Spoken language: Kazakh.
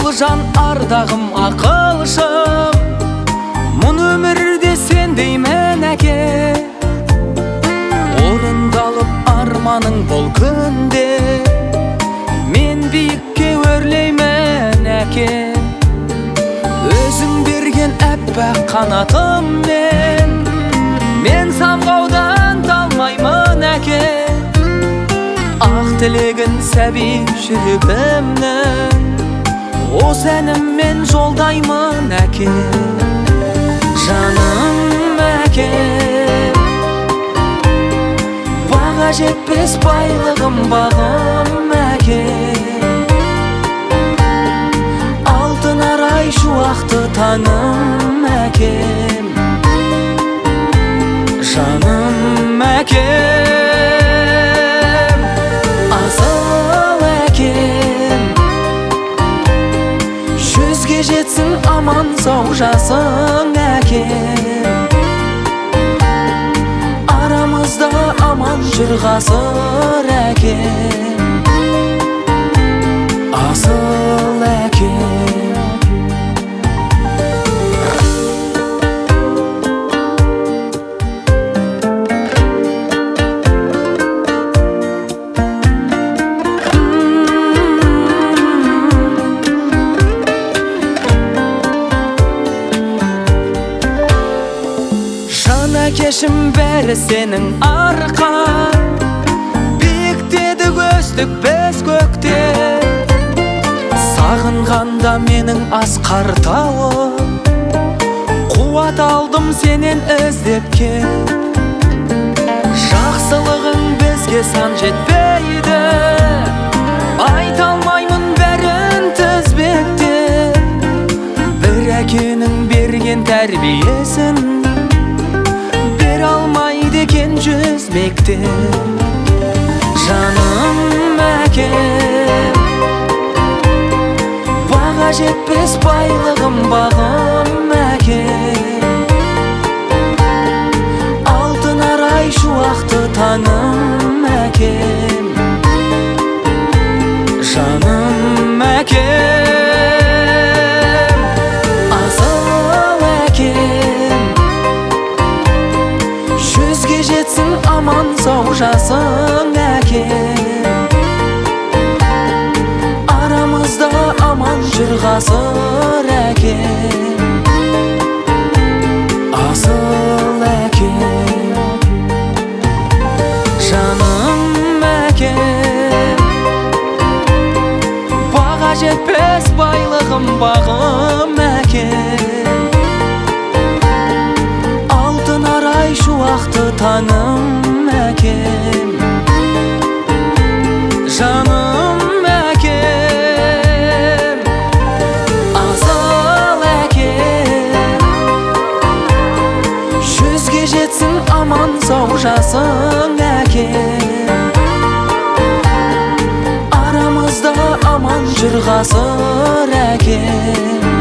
жан ардағым ақылшым, мұн өмірде сен деймін әке. Орындалып арманың бұл күнде, мен биікке өрлеймін әке. Өзің берген әппақ қанатыммен, мен самғаудан талмаймын әке. Ақ тілегін сәби жүрегімнің, осы әніммен жолдаймын әке. Жаным әке, баға жетпес байлығым бағым әке. Алтын арай шуақты таным әкем. Жаным әкем, асыл әкем. Жүзге жетсін аман сау жасың әкем. Арамызда аман жүр ғасыр әкем. Асыл әкем. Кешім бәрі сенің арқан, биіктедік өстік біз көкте. Сағынғанда менің асқар тауым, қуат алдым сенен іздеп кел. Жақсылығың бізге сан жетпейді, айта алмаймын бәрін тізбектеп. Бір әкенің берген тәрбиесін алмайды екен жүз мектеп. Жаным әкем, баға жетпес байлығым бағым әкем. Алтын арай шуақты таным әкем. Жаным әкем, асыл әкем. Жүзге жетсін аман сау жасың әкем. Арамызда аман жүр ғасыр әкем. Асыл әкем. Жаным әкем, баға жетпес байлығым бағым әкем. Шуақты таным әкем. Жаным әкем, асыл әкем. Жүзге жетсін аман сау жасың әкем. Арамызда аман жүр ғасыр әкем.